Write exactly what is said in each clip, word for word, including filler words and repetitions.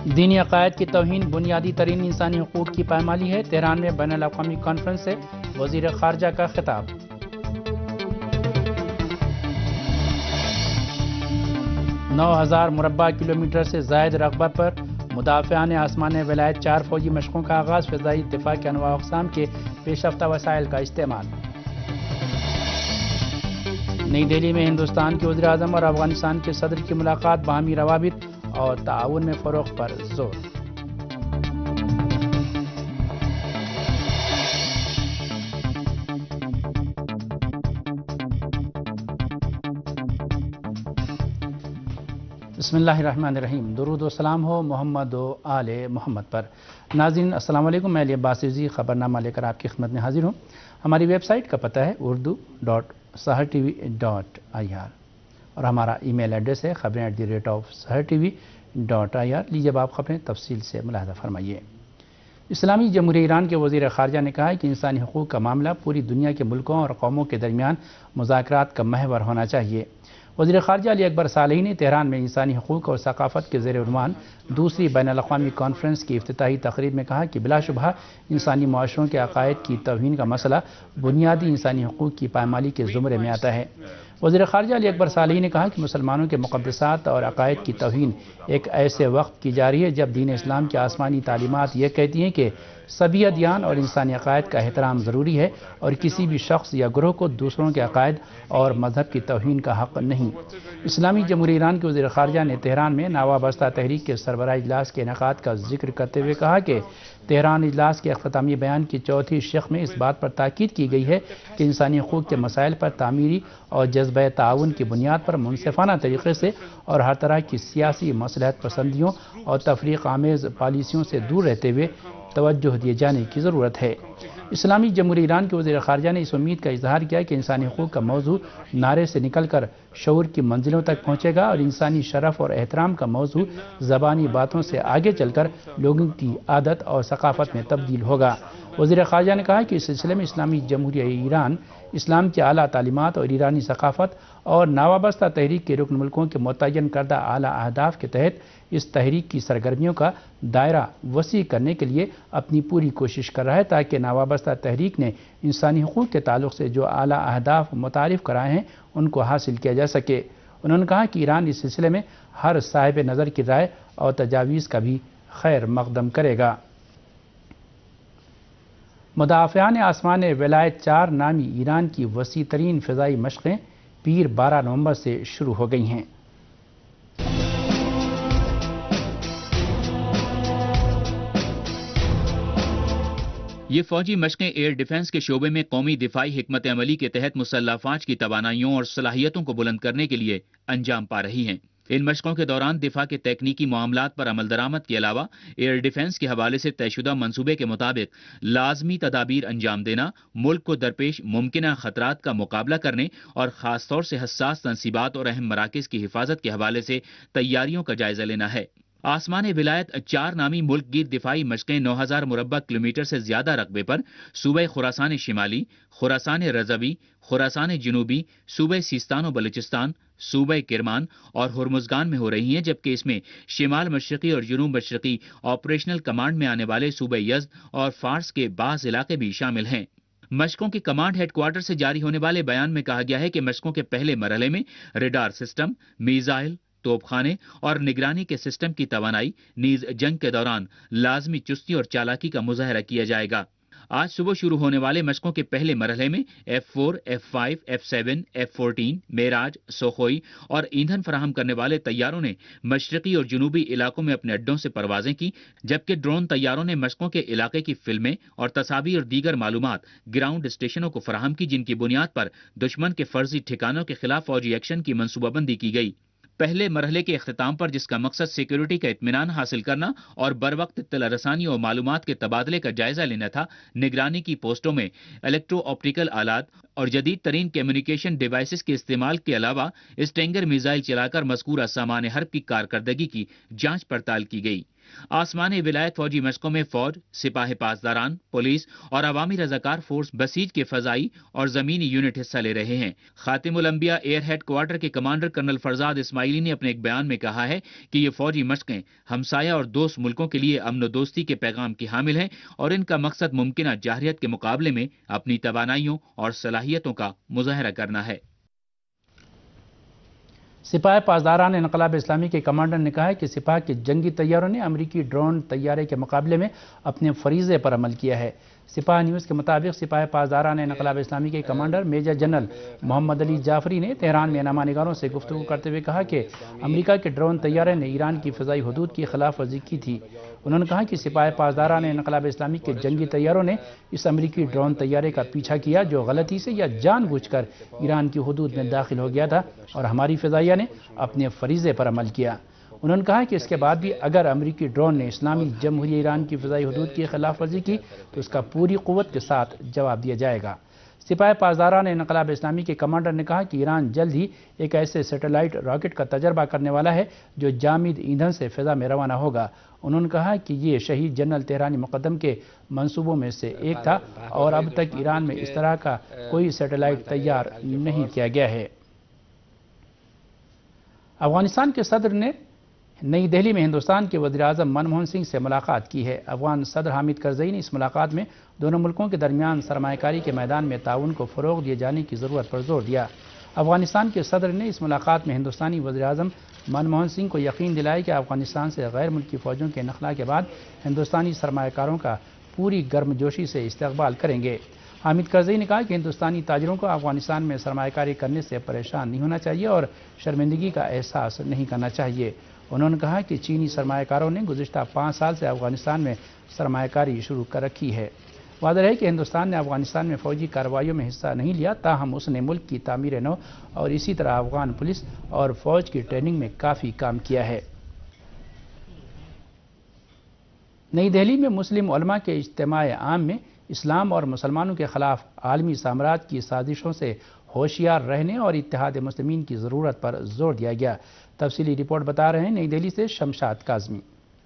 دینی عقائد کی توہین بنیادی ترین انسانی حقوق کی پامالی ہے، تہران میں بین الاقوامی کانفرنس سے وزیر خارجہ کا خطاب۔ نو ہزار مربع کلومیٹر سے زائد رقبہ پر مدافعان آسمان ولایت چار فوجی مشقوں کا آغاز، فضائی دفاع کے انواع اقسام کے پیش رفتہ وسائل کا استعمال۔ نئی دہلی میں ہندوستان کے وزیر اعظم اور افغانستان کے صدر کی ملاقات، باہمی روابط اور تعاون میں فروغ پر زور۔ بسم اللہ الرحمن الرحیم، درود و سلام ہو محمد و آل محمد پر۔ ناظرین السلام علیکم، میں علی عباس رضوی خبرنامہ لے کر آپ کی خدمت میں حاضر ہوں۔ ہماری ویب سائٹ کا پتہ ہے Urdu dot Sahar T V dot I R اور ہمارا ای میل ایڈریس ہے خبریں at the rate of Sahar T V dot I R. لیجیے اب آپ خبریں تفصیل سے ملاحظہ فرمائیے۔ اسلامی جمہوریہ ایران کے وزیر خارجہ نے کہا ہے کہ انسانی حقوق کا معاملہ پوری دنیا کے ملکوں اور قوموں کے درمیان مذاکرات کا محور ہونا چاہیے۔ وزیر خارجہ علی اکبر صالحی نے تہران میں انسانی حقوق اور ثقافت کے زیر عنوان دوسری بین الاقوامی کانفرنس کی افتتاحی تقریب میں کہا کہ بلا شبہ انسانی معاشروں کے عقائد کی توہین کا مسئلہ بنیادی انسانی حقوق کی پامالی کے زمرے میں آتا ہے۔ وزیر خارجہ علی اکبر صالحی نے کہا کہ مسلمانوں کے مقدسات اور عقائد کی توہین ایک ایسے وقت کی جا رہی ہے جب دین اسلام کی آسمانی تعلیمات یہ کہتی ہیں کہ سبھی ادیان اور انسانی عقائد کا احترام ضروری ہے اور کسی بھی شخص یا گروہ کو دوسروں کے عقائد اور مذہب کی توہین کا حق نہیں۔ اسلامی جمہوریہ ایران کے وزیر خارجہ نے تہران میں ناوابستہ تحریک کے سربراہ اجلاس کے انعقاد کا ذکر کرتے ہوئے کہا کہ تہران اجلاس کے اختتامی بیان کی چوتھی شق میں اس بات پر تاکید کی گئی ہے کہ انسانی حقوق کے مسائل پر تعمیری اور جذبہ تعاون کی بنیاد پر منصفانہ طریقے سے اور ہر طرح کی سیاسی مصلحت پسندیوں اور تفریق آمیز پالیسیوں سے دور رہتے ہوئے توجہ دیے جانے کی ضرورت ہے۔ اسلامی جمہوریہ ایران کے وزیر خارجہ نے اس امید کا اظہار کیا کہ انسانی حقوق کا موضوع نعرے سے نکل کر شعور کی منزلوں تک پہنچے گا اور انسانی شرف اور احترام کا موضوع زبانی باتوں سے آگے چل کر لوگوں کی عادت اور ثقافت میں تبدیل ہوگا۔ وزیر خارجہ نے کہا کہ اس سلسلے میں اسلامی جمہوریہ ایران اسلام کی اعلیٰ تعلیمات اور ایرانی ثقافت اور ناوابستہ تحریک کے رکن ملکوں کے متعین کردہ اعلیٰ اہداف کے تحت اس تحریک کی سرگرمیوں کا دائرہ وسیع کرنے کے لیے اپنی پوری کوشش کر رہا ہے تاکہ ناوابستہ تحریک نے انسانی حقوق کے تعلق سے جو اعلیٰ اہداف متعارف کرائے ہیں ان کو حاصل کیا جا سکے۔ انہوں نے کہا کہ ایران اس سلسلے میں ہر صاحب نظر کی رائے اور تجاویز کا بھی خیر مقدم کرے گا۔ مدافعان آسمان ولایت چار نامی ایران کی وسیع ترین فضائی مشقیں پیر بارہ نومبر سے شروع ہو گئی ہیں۔ یہ فوجی مشقیں ایئر ڈیفنس کے شعبے میں قومی دفاعی حکمت عملی کے تحت مسلح افواج کی توانائیوں اور صلاحیتوں کو بلند کرنے کے لیے انجام پا رہی ہیں۔ ان مشقوں کے دوران دفاع کے تکنیکی معاملات پر عمل درآمد کے علاوہ ایئر ڈیفنس کے حوالے سے طے شدہ منصوبے کے مطابق لازمی تدابیر انجام دینا، ملک کو درپیش ممکنہ خطرات کا مقابلہ کرنے اور خاص طور سے حساس تنصیبات اور اہم مراکز کی حفاظت کے حوالے سے تیاریوں کا جائزہ لینا ہے۔ آسمان ولایت چار نامی ملک گیر دفاعی مشقیں نو ہزار مربع کلومیٹر سے زیادہ رقبے پر صوبہ خراسان شمالی، خراسان رضوی، خراسان جنوبی، صوبہ سیستان و بلوچستان، صوبہ کرمان اور ہرمزگان میں ہو رہی ہیں، جبکہ اس میں شمال مشرقی اور جنوب مشرقی آپریشنل کمانڈ میں آنے والے صوبہ یزد اور فارس کے بعض علاقے بھی شامل ہیں۔ مشقوں کی کمانڈ ہیڈ کوارٹر سے جاری ہونے والے بیان میں کہا گیا ہے کہ مشقوں کے پہلے مرحلے میں ریڈار سسٹم، میزائل، توپ خانے اور نگرانی کے سسٹم کی توانائی نیز جنگ کے دوران لازمی چستی اور چالاکی کا مظاہرہ کیا جائے گا۔ آج صبح شروع ہونے والے مشقوں کے پہلے مرحلے میں F four, F five, F seven, F fourteen, Mirage, Sukhoi اور ایندھن فراہم کرنے والے طیاروں نے مشرقی اور جنوبی علاقوں میں اپنے اڈوں سے پروازیں کی، جبکہ ڈرون طیاروں نے مشقوں کے علاقے کی فلمیں اور تصاویر اور دیگر معلومات گراؤنڈ اسٹیشنوں کو فراہم کی، جن کی بنیاد پر دشمن کے فرضی ٹھکانوں کے خلاف فوجی ایکشن کی منصوبہ بندی کی گئی۔ پہلے مرحلے کے اختتام پر، جس کا مقصد سیکیورٹی کا اطمینان حاصل کرنا اور بروقت اطلاع رسانی اور معلومات کے تبادلے کا جائزہ لینا تھا، نگرانی کی پوسٹوں میں الیکٹرو آپٹیکل آلات اور جدید ترین کمیونیکیشن ڈیوائسز کے استعمال کے علاوہ اسٹینگر میزائل چلا کر مذکورہ سامان حرب کی کارکردگی کی جانچ پڑتال کی گئی۔ آسمان ولایت فوجی مشقوں میں فوج، سپاہ پاسداران، پولیس اور عوامی رضاکار فورس بسیج کے فضائی اور زمینی یونٹ حصہ لے رہے ہیں۔ خاتم الانبیاء ایئر ہیڈ کوارٹر کے کمانڈر کرنل فرزاد اسماعیلی نے اپنے ایک بیان میں کہا ہے کہ یہ فوجی مشقیں ہمسایہ اور دوست ملکوں کے لیے امن و دوستی کے پیغام کی حامل ہیں اور ان کا مقصد ممکنہ جارحیت کے مقابلے میں اپنی توانائیوں اور صلاحیتوں کا مظاہرہ کرنا ہے۔ سپاہ پاسداران انقلاب اسلامی کے کمانڈر نے کہا ہے کہ سپاہ کے جنگی طیاروں نے امریکی ڈرون طیارے کے مقابلے میں اپنے فریضے پر عمل کیا ہے۔ سپاہ نیوز کے مطابق سپاہ پاسداران انقلاب اسلامی کے commander major general Mohammad Ali Jafari نے تہران میں انامہ نگاروں سے گفتگو کرتے ہوئے کہا کہ امریکہ کے ڈرون طیارے نے ایران کی فضائی حدود کی خلاف ورزی کی تھی۔ انہوں نے کہا کہ سپاہ پاسداران انقلاب اسلامی کے جنگی طیاروں نے اس امریکی ڈرون طیارے کا پیچھا کیا جو غلطی سے یا جان بوجھ کر ایران کی حدود میں داخل ہو گیا تھا اور ہماری فضائیہ نے اپنے فریضے پر عمل کیا۔ انہوں نے کہا کہ اس کے بعد بھی اگر امریکی ڈرون نے اسلامی جمہوریہ ایران کی فضائی حدود کی خلاف ورزی کی تو اس کا پوری قوت کے ساتھ جواب دیا جائے گا۔ سپاہ پاسداران انقلاب اسلامی کے کمانڈر نے کہا کہ ایران جلد ہی ایک ایسے سیٹلائٹ راکٹ کا تجربہ کرنے والا ہے جو جامد ایندھن سے فضا میں روانہ ہوگا۔ انہوں نے کہا کہ یہ شہید جنرل تہرانی مقدم کے منصوبوں میں سے ایک تھا اور اب تک ایران میں اس طرح کا کوئی سیٹلائٹ تیار نہیں کیا گیا ہے۔ افغانستان کے صدر نے نئی دہلی میں ہندوستان کے وزیر اعظم منموہن سنگھ سے ملاقات کی ہے۔ افغان صدر حامد کرزئی نے اس ملاقات میں دونوں ملکوں کے درمیان سرمایہ کاری کے میدان میں تعاون کو فروغ دیے جانے کی ضرورت پر زور دیا۔ افغانستان کے صدر نے اس ملاقات میں ہندوستانی وزیر اعظم منموہن سنگھ کو یقین دلایا کہ افغانستان سے غیر ملکی فوجوں کے انخلا کے بعد ہندوستانی سرمایہ کاروں کا پوری گرم جوشی سے استقبال کریں گے۔ حامد کرزئی نے کہا کہ ہندوستانی تاجروں کو افغانستان میں سرمایہ کاری کرنے سے پریشان نہیں ہونا چاہیے اور شرمندگی کا احساس نہیں کرنا چاہیے۔ انہوں نے کہا کہ چینی سرمایہ کاروں نے گزشتہ پانچ سال سے افغانستان میں سرمایہ کاری شروع کر رکھی ہے۔ واضح ہے کہ ہندوستان نے افغانستان میں فوجی کارروائیوں میں حصہ نہیں لیا، تاہم اس نے ملک کی تعمیر نو اور اسی طرح افغان پولیس اور فوج کی ٹریننگ میں کافی کام کیا ہے۔ نئی دہلی میں مسلم علماء کے اجتماع عام میں اسلام اور مسلمانوں کے خلاف عالمی سامراج کی سازشوں سے ہوشیار رہنے اور اتحاد مسلمین کی ضرورت پر زور دیا گیا۔ تفصیلی رپورٹ بتا رہے ہیں نئی دہلی سے شمشاد کاظمی۔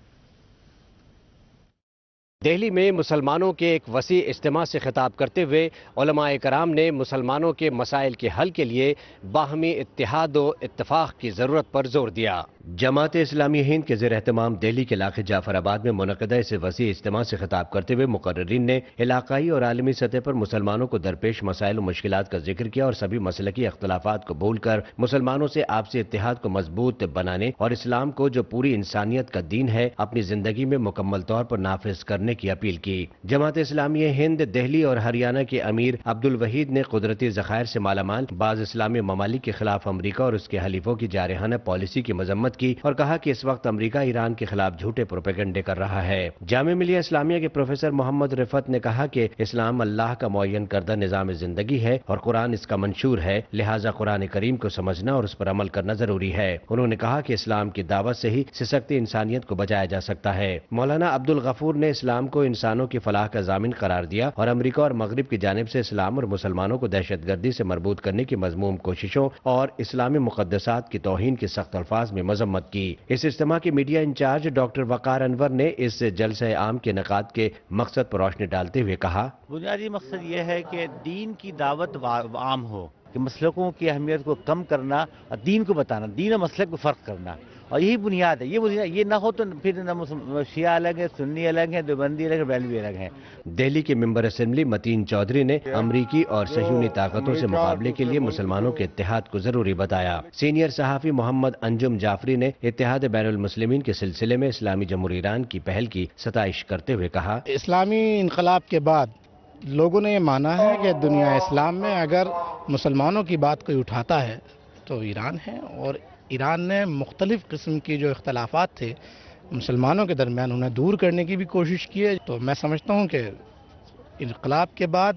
دہلی میں مسلمانوں کے ایک وسیع اجتماع سے خطاب کرتے ہوئے علماء کرام نے مسلمانوں کے مسائل کے حل کے لیے باہمی اتحاد و اتفاق کی ضرورت پر زور دیا۔ جماعت اسلامی ہند کے زیر اہتمام دہلی کے علاقے جعفر آباد میں منعقدہ اس وسیع اجتماع سے خطاب کرتے ہوئے مقررین نے علاقائی اور عالمی سطح پر مسلمانوں کو درپیش مسائل و مشکلات کا ذکر کیا اور سبھی مسلکی اختلافات کو بھول کر مسلمانوں سے آپسی اتحاد کو مضبوط بنانے اور اسلام کو جو پوری انسانیت کا دین ہے اپنی زندگی میں مکمل طور پر نافذ کرنے کی اپیل کی۔ جماعت اسلامی ہند دہلی اور ہریانہ کے امیر عبد الوحید نے قدرتی ذخائر سے مالا مال بعض اسلامی ممالک کے خلاف امریکہ اور اس کے حلیفوں کی جارحانہ پالیسی کی مذمت کی اور کہا کہ اس وقت امریکہ ایران کے خلاف جھوٹے پروپیگنڈے کر رہا ہے۔ جامعہ ملیہ اسلامیہ کے پروفیسر محمد رفعت نے کہا کہ اسلام اللہ کا معین کردہ نظام زندگی ہے اور قرآن اس کا منشور ہے، لہٰذا قرآن کریم کو سمجھنا اور اس پر عمل کرنا ضروری ہے۔ انہوں نے کہا کہ اسلام کی دعوت سے ہی سسکتی انسانیت کو بچایا جا سکتا ہے۔ مولانا عبد الغفور نے اسلام کو انسانوں کی فلاح کا ضامن قرار دیا اور امریکہ اور مغرب کی جانب سے اسلام اور مسلمانوں کو دہشت گردی سے مربوط کرنے کی مذموم کوششوں اور اسلامی مقدسات کی توہین کی سخت الفاظ میں مذمت کی۔ اس اجتماع کے media incharge doctor Waqar Anwar نے اس جلسہ عام کے انعقاد کے مقصد پر روشنی ڈالتے ہوئے کہا، بنیادی مقصد یہ ہے کہ دین کی دعوت عام ہو، کہ مسلکوں کی اہمیت کو کم کرنا اور دین کو بتانا، دین اور مسلک کو فرق کرنا، اور یہی بنیاد ہے۔ یہ بنیاد یہ نہ ہو تو پھر نہ شیعہ الگ ہے، سنی الگ ہے، دیوبندی الگ ہے، بیلوی الگ ہے۔ دہلی کے ممبر اسمبلی متین چودھری نے امریکی اور صہیونی طاقتوں سے مقابلے کے لیے مسلمانوں کے اتحاد کو ضروری بتایا۔ سینئر صحافی محمد انجم جعفری نے اتحاد بین المسلمین کے سلسلے میں اسلامی جمہوریہ ایران کی پہل کی ستائش کرتے ہوئے کہا، اسلامی انقلاب کے بعد لوگوں نے یہ مانا ہے کہ دنیا اسلام میں اگر مسلمانوں کی بات کوئی اٹھاتا ہے تو ایران ہے، اور ایران نے مختلف قسم کی جو اختلافات تھے مسلمانوں کے درمیان انہیں دور کرنے کی بھی کوشش کی ہے۔ تو میں سمجھتا ہوں کہ انقلاب کے بعد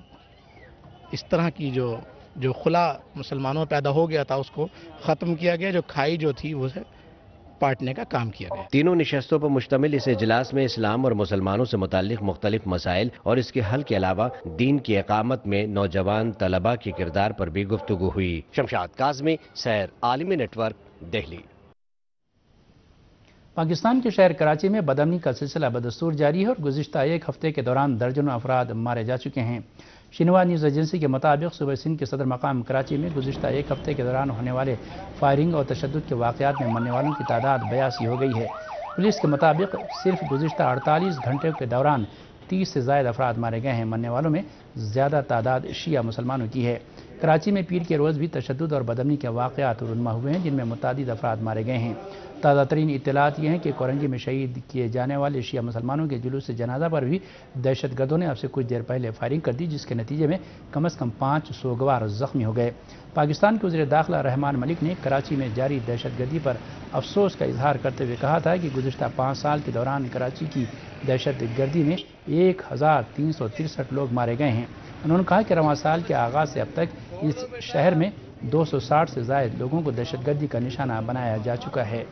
اس طرح کی جو جو خلا مسلمانوں پیدا ہو گیا تھا اس کو ختم کیا گیا، جو کھائی جو تھی وہ پاٹنے کا کام کیا گیا۔ تینوں نشستوں پر مشتمل اس اجلاس میں اسلام اور مسلمانوں سے متعلق مختلف مسائل اور اس کے حل کے علاوہ دین کی اقامت میں نوجوان طلباء کے کردار پر بھی گفتگو ہوئی۔ شمشاد کاظمی، سیر عالمی نیٹ ورک، دہلی۔ پاکستان کے شہر کراچی میں بدامنی کا سلسلہ بدستور جاری ہے اور گزشتہ ایک ہفتے کے دوران درجنوں افراد مارے جا چکے ہیں۔ شنوا نیوز ایجنسی کے مطابق صوبہ سندھ کے صدر مقام کراچی میں گزشتہ ایک ہفتے کے دوران ہونے والے فائرنگ اور تشدد کے واقعات میں مرنے والوں کی تعداد بیاسی ہو گئی ہے۔ پولیس کے مطابق صرف گزشتہ اڑتالیس گھنٹے کے دوران تیس سے زائد افراد مارے گئے ہیں۔ مرنے والوں میں زیادہ تعداد شیعہ مسلمانوں کی ہے۔ کراچی میں پیر کے روز بھی تشدد اور بدامنی کے واقعات رونما ہوئے ہیں، جن میں متعدد افراد مارے گئے ہیں۔ تازہ ترین اطلاعات یہ ہیں کہ کورنجی میں شہید کیے جانے والے شیعہ مسلمانوں کے جلوس جنازہ پر بھی دہشت گردوں نے اب سے کچھ دیر پہلے فائرنگ کر دی، جس کے نتیجے میں کم از کم پانچ سوگوار زخمی ہو گئے۔ پاکستان کے وزیر داخلہ رحمان ملک نے کراچی میں جاری دہشت گردی پر افسوس کا اظہار کرتے ہوئے کہا تھا کہ گزشتہ پانچ سال کے دوران کراچی کی دہشت گردی میں ایک ہزار تین سو ترسٹھ لوگ مارے گئے ہیں۔ انہوں نے کہا کہ رواں سال کے آغاز سے اب تک اس شہر میں دو سو ساٹھ سے زائد لوگوں کو دہشت گردی کا نشانہ بنایا جا چکا ہے۔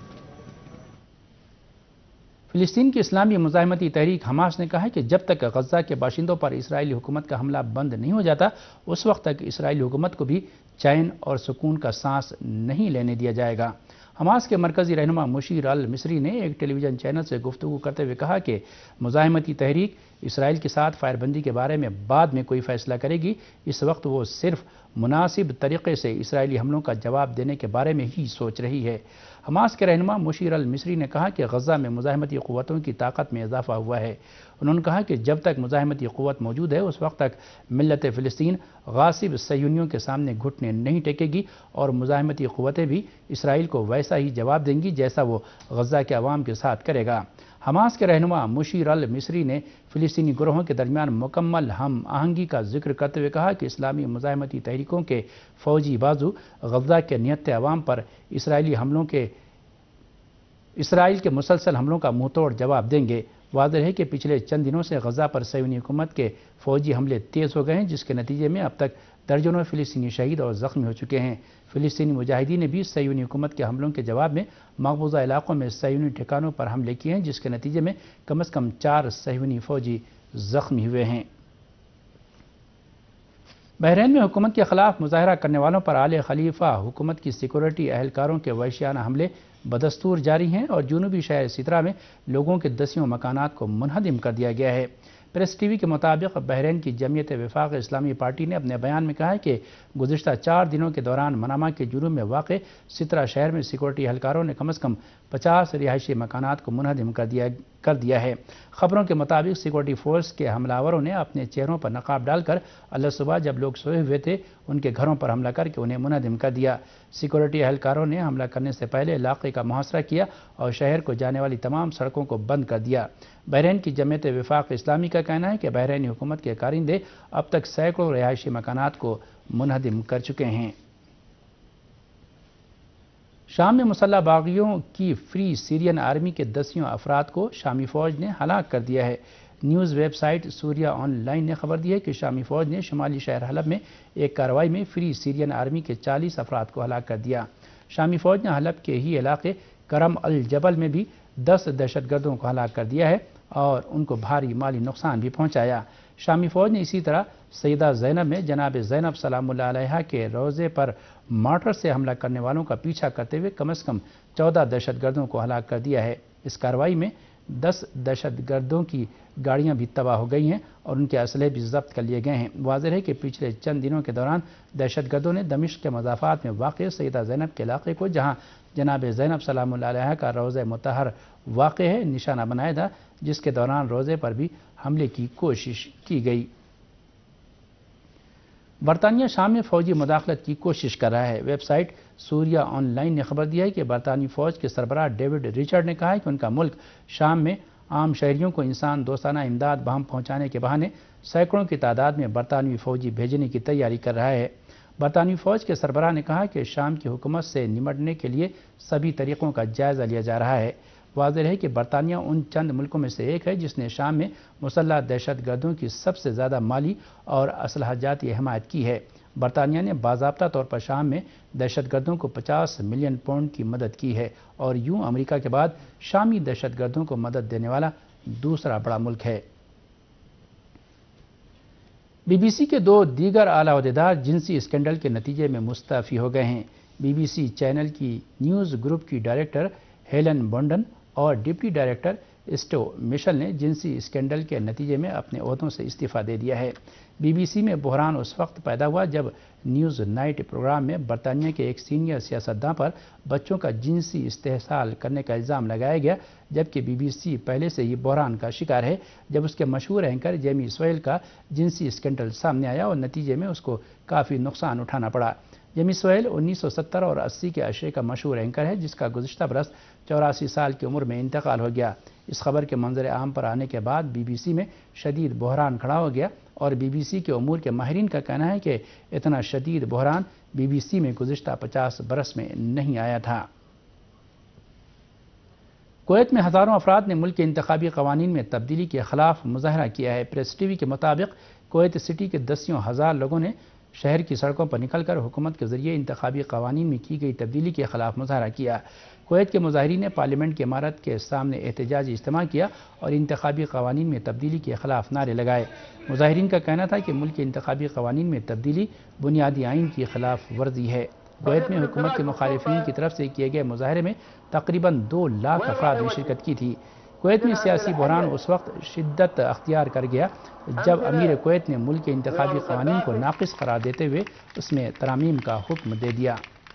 فلسطین کی اسلامی مزاحمتی تحریک حماس نے کہا ہے کہ جب تک غزہ کے باشندوں پر اسرائیلی حکومت کا حملہ بند نہیں ہو جاتا، اس وقت تک اسرائیلی حکومت کو بھی چین اور سکون کا سانس نہیں لینے دیا جائے گا۔ حماس کے مرکزی رہنما مشیر المصری نے ایک ٹیلی ویژن چینل سے گفتگو کرتے ہوئے کہا کہ مزاحمتی تحریک اسرائیل کے ساتھ فائر بندی کے بارے میں بعد میں کوئی فیصلہ کرے گی۔ اس وقت وہ صرف مناسب طریقے سے اسرائیلی حملوں کا جواب دینے کے بارے میں ہی سوچ رہی ہے۔ حماس کے رہنما مشیر المصری نے کہا کہ غزہ میں مزاحمتی قوتوں کی طاقت میں اضافہ ہوا ہے۔ انہوں نے کہا کہ جب تک مزاحمتی قوت موجود ہے، اس وقت تک ملت فلسطین غاصب صہیونیوں کے سامنے گھٹنے نہیں ٹیکے گی اور مزاحمتی قوتیں بھی اسرائیل کو ویسا ہی جواب دیں گی جیسا وہ غزہ کے عوام کے ساتھ کرے گا۔ حماس کے رہنما مشیر المصری نے فلسطینی گروہوں کے درمیان مکمل ہم آہنگی کا ذکر کرتے ہوئے کہا کہ اسلامی مزاحمتی تحریکوں کے فوجی بازو غزہ کے نہتے عوام پر اسرائیلی حملوں کے اسرائیل کے مسلسل حملوں کا منہ توڑ جواب دیں گے۔ واضح ہے کہ پچھلے چند دنوں سے غزہ پر صہیونی حکومت کے فوجی حملے تیز ہو گئے ہیں، جس کے نتیجے میں اب تک درجنوں فلسطینی شہید اور زخمی ہو چکے ہیں۔ فلسطینی مجاہدین نے بھی صہیونی حکومت کے حملوں کے جواب میں مقبوضہ علاقوں میں صہیونی ٹھکانوں پر حملے کیے ہیں، جس کے نتیجے میں کم از کم چار صہیونی فوجی زخمی ہوئے ہیں۔ بحرین میں حکومت کے خلاف مظاہرہ کرنے والوں پر آل خلیفہ حکومت کی سیکورٹی اہلکاروں کے وحشیانہ حملے بدستور جاری ہیں اور جنوبی شہر سیطرہ میں لوگوں کے دسیوں مکانات کو منہدم کر دیا گیا ہے۔ پریس ٹی وی کے مطابق بحرین کی جمعیت وفاق اسلامی پارٹی نے اپنے بیان میں کہا ہے کہ گزشتہ چار دنوں کے دوران منامہ کے جنوب میں واقع سیطرہ شہر میں سیکورٹی اہلکاروں نے کم از کم پچاس رہائشی مکانات کو منہدم کر دیا کر دیا ہے۔ خبروں کے مطابق سیکورٹی فورس کے حملہ آوروں نے اپنے چہروں پر نقاب ڈال کر اللہ صبح جب لوگ سوئے ہوئے تھے ان کے گھروں پر حملہ کر کے انہیں منہدم کر دیا۔ سیکورٹی اہلکاروں نے حملہ کرنے سے پہلے علاقے کا محاصرہ کیا اور شہر کو جانے والی تمام سڑکوں کو بند کر دیا۔ بحرین کی جمعیت وفاق اسلامی کا کہنا ہے کہ بحرینی حکومت کے کارندے اب تک سینکڑوں رہائشی مکانات کو منہدم کر چکے ہیں۔ شام میں مسلح باغیوں کی فری سیرین آرمی کے دسیوں افراد کو شامی فوج نے ہلاک کر دیا ہے۔ News website Syria online نے خبر دی ہے کہ شامی فوج نے شمالی شہر حلب میں ایک کارروائی میں فری سیرین آرمی کے چالیس افراد کو ہلاک کر دیا۔ شامی فوج نے حلب کے ہی علاقے کرم الجبل میں بھی دس دہشت گردوں کو ہلاک کر دیا ہے اور ان کو بھاری مالی نقصان بھی پہنچایا۔ شامی فوج نے اسی طرح سیدہ زینب میں جناب زینب سلام اللہ علیہا کے روضے پر مارٹر سے حملہ کرنے والوں کا پیچھا کرتے ہوئے کم از کم چودہ دہشت گردوں کو ہلاک کر دیا ہے۔ اس کارروائی میں دس دہشت گردوں کی گاڑیاں بھی تباہ ہو گئی ہیں اور ان کے اسلحے بھی ضبط کر لیے گئے ہیں۔ واضح ہے کہ پچھلے چند دنوں کے دوران دہشت گردوں نے دمشق کے مضافات میں واقع سیدہ زینب کے علاقے کو، جہاں جناب زینب سلام اللہ علیہا کا روضہ مطہر واقع ہے، نشانہ بنایا تھا، جس کے دوران روضے پر بھی حملے کی کوشش کی گئی۔ برطانیہ شام میں فوجی مداخلت کی کوشش کر رہا ہے۔ Website Syria online نے خبر دی ہے کہ برطانوی فوج کے سربراہ ڈیوڈ ریچرڈ نے کہا ہے کہ ان کا ملک شام میں عام شہریوں کو انسان دوستانہ امداد بہم پہنچانے کے بہانے سینکڑوں کی تعداد میں برطانوی فوجی بھیجنے کی تیاری کر رہا ہے۔ برطانوی فوج کے سربراہ نے کہا کہ شام کی حکومت سے نمٹنے کے لیے سبھی طریقوں کا جائزہ لیا جا رہا ہے۔ واضح ہے کہ برطانیہ ان چند ملکوں میں سے ایک ہے جس نے شام میں مسلح دہشت گردوں کی سب سے زیادہ مالی اور اسلحہ جاتی حمایت کی ہے۔ برطانیہ نے باضابطہ طور پر شام میں دہشت گردوں کو پچاس ملین پاؤنڈ کی مدد کی ہے اور یوں امریکہ کے بعد شامی دہشت گردوں کو مدد دینے والا دوسرا بڑا ملک ہے۔ بی بی سی کے دو دیگر اعلیٰ عہدیدار جنسی اسکینڈل کے نتیجے میں مستعفی ہو گئے ہیں۔ بی بی سی چینل کی نیوز گروپ کی ڈائریکٹر ہیلن بونڈن اور ڈپٹی ڈائریکٹر اسٹو مشل نے جنسی اسکینڈل کے نتیجے میں اپنے عہدوں سے استعفیٰ دے دیا ہے۔ بی بی سی میں بحران اس وقت پیدا ہوا جب نیوز نائٹ پروگرام میں برطانیہ کے ایک سینئر سیاستداں پر بچوں کا جنسی استحصال کرنے کا الزام لگایا گیا، جبکہ بی بی سی پہلے سے ہی بحران کا شکار ہے جب اس کے مشہور اینکر جیمی سویل کا جنسی اسکینڈل سامنے آیا اور نتیجے میں اس کو کافی نقصان اٹھانا پڑا۔ جیمی سویل انیس سو ستر اور اسی کے عشرے کا مشہور اینکر ہے جس کا گزشتہ برس چوراسی سال کی عمر میں انتقال ہو گیا۔ اس خبر کے منظر عام پر آنے کے بعد بی بی سی میں شدید بحران کھڑا ہو گیا اور بی بی سی کے امور کے ماہرین کا کہنا ہے کہ اتنا شدید بحران بی بی سی میں گزشتہ پچاس برس میں نہیں آیا تھا۔ کویت میں ہزاروں افراد نے ملک کے انتخابی قوانین میں تبدیلی کے خلاف مظاہرہ کیا ہے۔ پریس ٹی وی کے مطابق کویت سٹی کے دسیوں ہزار لوگوں نے شہر کی سڑکوں پر نکل کر حکومت کے ذریعے انتخابی قوانین میں کی گئی تبدیلی کے خلاف مظاہرہ کیا۔ کویت کے مظاہرین نے پارلیمنٹ کی عمارت کے سامنے احتجاجی اجتماع کیا اور انتخابی قوانین میں تبدیلی کے خلاف نعرے لگائے۔ مظاہرین کا کہنا تھا کہ ملک کے انتخابی قوانین میں تبدیلی بنیادی آئین کی خلاف ورزی ہے۔ کویت میں حکومت کے مخالفین کی طرف سے کیے گئے مظاہرے میں تقریباً دو لاکھ افراد نے شرکت کی تھی۔ کویت میں سیاسی بحران اس وقت شدت اختیار کر گیا جب امیر کویت نے ملک کے انتخابی قوانین کو ناقص قرار دیتے ہوئے اس میں ترامیم کا حکم دے دیا۔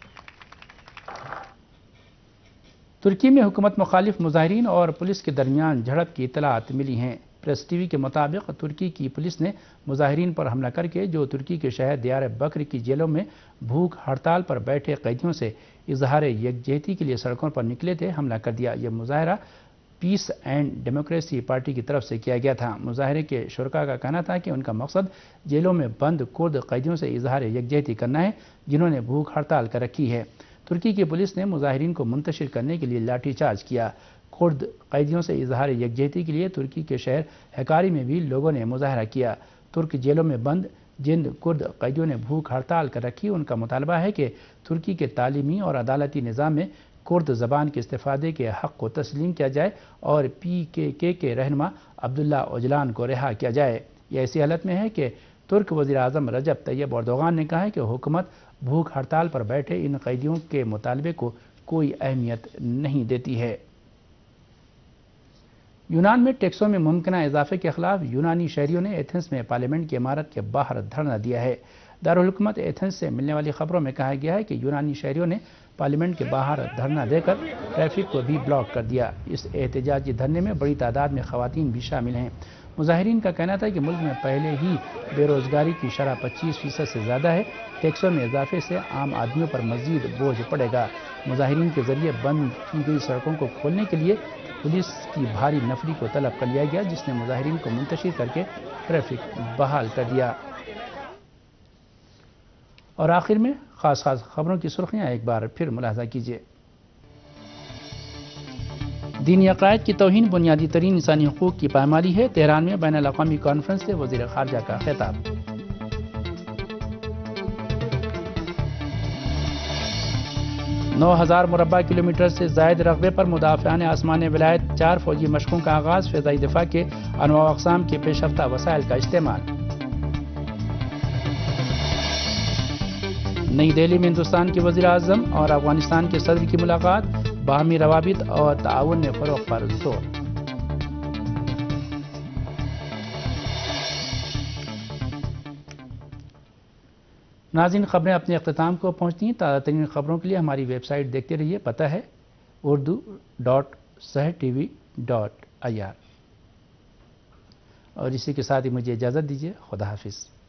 ترکی میں حکومت مخالف مظاہرین اور پولیس کے درمیان جھڑپ کی اطلاعات ملی ہیں۔ پریس ٹی وی کے مطابق ترکی کی پولیس نے مظاہرین پر حملہ کر کے جو ترکی کے شہر دیار بکر کی جیلوں میں بھوک ہڑتال پر بیٹھے قیدیوں سے اظہار یکجہتی کے لیے سڑکوں پر نکلے تھے حملہ کر دیا۔ یہ مظاہرہ پیس اینڈ ڈیموکریسی پارٹی کی طرف سے کیا گیا تھا۔ مظاہرے کے شرکاء کا کہنا تھا کہ ان کا مقصد جیلوں میں بند کرد قیدیوں سے اظہار یکجہتی کرنا ہے جنہوں نے بھوک ہڑتال کر رکھی ہے۔ ترکی کی پولیس نے مظاہرین کو منتشر کرنے کے لیے لاٹھی چارج کیا۔ کرد قیدیوں سے اظہار یکجہتی کے لیے ترکی کے شہر ہیکاری میں بھی لوگوں نے مظاہرہ کیا۔ ترک جیلوں میں بند جن کرد قیدیوں نے بھوک ہڑتال کر رکھی ان کا مطالبہ ہے کہ ترکی کے تعلیمی اور عدالتی نظام میں کرد زبان کے استفادے کے حق کو تسلیم کیا جائے اور پی کے کے کے رہنما عبداللہ اوجلان کو رہا کیا جائے۔ یہ ایسی حالت میں ہے کہ ترک وزیر اعظم رجب طیب اردوغان نے کہا ہے کہ حکومت بھوک ہڑتال پر بیٹھے ان قیدیوں کے مطالبے کو کوئی اہمیت نہیں دیتی ہے۔ یونان میں ٹیکسوں میں ممکنہ اضافے کے خلاف یونانی شہریوں نے ایتھنز میں پارلیمنٹ کی عمارت کے باہر دھرنا دیا ہے۔ دارالحکومت ایتھنز سے ملنے والی خبروں میں کہا گیا ہے کہ یونانی شہریوں نے پارلیمنٹ کے باہر دھرنا دے کر ٹریفک کو بھی بلاک کر دیا۔ اس احتجاجی دھرنے میں بڑی تعداد میں خواتین بھی شامل ہیں۔ مظاہرین کا کہنا تھا کہ ملک میں پہلے ہی بے روزگاری کی شرح پچیس فیصد سے زیادہ ہے، ٹیکسوں میں اضافے سے عام آدمیوں پر مزید بوجھ پڑے گا۔ مظاہرین کے ذریعے بند کی گئی سڑکوں کو کھولنے کے لیے پولیس کی بھاری نفری کو طلب کر لیا گیا جس نے مظاہرین کو منتشر کر کے ٹریفک بحال کر دیا۔ اور آخر میں خاص خاص خبروں کی سرخیاں ایک بار پھر ملاحظہ کیجیے۔ دینی عقائد کی توہین بنیادی ترین انسانی حقوق کی پامالی ہے، تہران میں بین الاقوامی کانفرنس سے وزیر خارجہ کا خطاب۔ نو ہزار مربع کلومیٹر سے زائد رقبے پر مدافعان آسمان ولایت چار فوجی مشقوں کا آغاز، فضائی دفاع کے انواع و اقسام کے پیش رفتہ وسائل کا استعمال۔ نئی دہلی میں ہندوستان کے وزیر اعظم اور افغانستان کے صدر کی ملاقات، باہمی روابط اور تعاون میں فروغ پر زور۔ ناظرین، خبریں اپنے اختتام کو پہنچتی ہیں۔ تازہ ترین خبروں کے لیے ہماری ویب سائٹ دیکھتے رہیے، پتہ ہے Urdu dot Sahar T V dot I R. اور اسی کے ساتھ ہی مجھے اجازت دیجیے، خدا حافظ۔